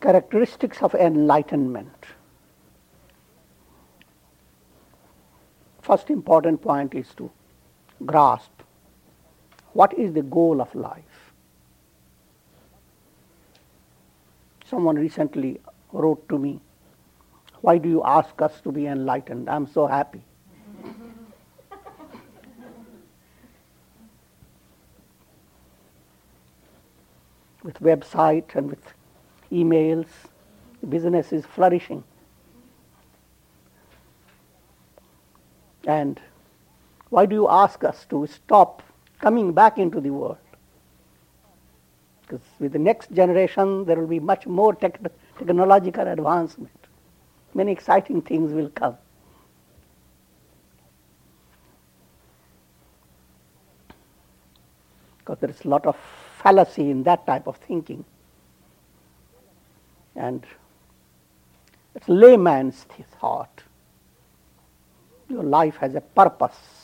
Characteristics of enlightenment. First important point is to grasp what is the goal of life. Someone recently wrote to me, "Why do you ask us to be enlightened? I'm so happy." With website and with emails, business is flourishing. And why do you ask us to stop coming back into the world? Because with the next generation, there will be much more technological advancement. Many exciting things will come. Because there is a lot of fallacy in that type of thinking. And it's layman's thought. Your life has a purpose.